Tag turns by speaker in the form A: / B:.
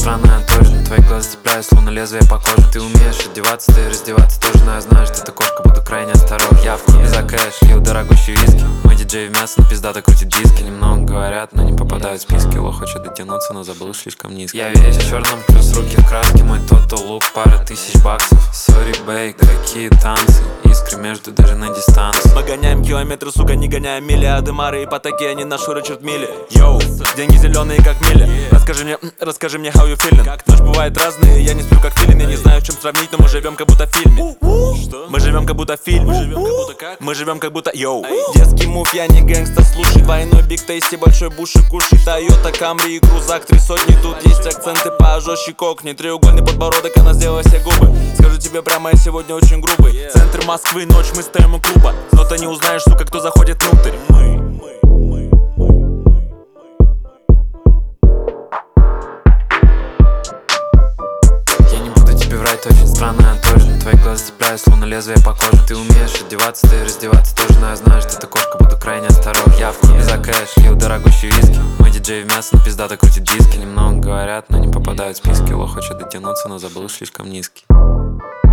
A: странная тоже. На твои глаза цепляюсь, словно лезвие по коже. Ты умеешь одеваться, ты раздеваться тоже. Но я знаю, что ты кошка, буду крайне осторожен. Явка не за кэш, лил дорогущий виски. Мой диджей в мясо, но пиздато крутит диски. Немного говорят, но не попадают в списки. Лох хочет дотянуться, но забыл слишком низко. Я весь в черном, плюс руки в краске. Мой тотал лук, пара тысяч баксов. Сори, бейк, дорогие танцы. Искры между даже на дистанции.
B: Мы гоняем километры, сука, не гоняем миллиарды. Мары ипотеки, они наши Ричард Милли. Йоу, деньги зеленые, как мили. Расскажи мне, how you feeling. Ночь бывает разные, я не сплю, как филин. Я не знаю, в чем сравнить, но мы живем, как будто в фильме. Мы живем, как будто в фильме. Мы живем, как будто, йоу. Детский мув, я не гэнгстер, слушай. Двойной биг тейсти, большой буши, кушай. Тойота, Камри и крузак, 3 сотни. Тут есть акценты пожестче, кокни. Треугольный подбородок, она сделала все губы. Скажу тебе прямо, я сегодня очень грубый. Центр Москвы, ночь, мы стоим у клуба. Но ты не узнаешь, сука, кто заходит внутрь.
A: Ты очень странная тоже. На твои глаза цепляюсь, словно лезвие по коже. Ты умеешь одеваться, ты раздеваться тоже. Но я знаю, что ты кошка, буду крайне осторожен. Явка не за кэш, лил дорогущий виски. Мой диджей в мясо, но пиздато крутит диски. Немного говорят, но не попадают в списки. Лох хочет дотянуться, но забыл слишком низкий.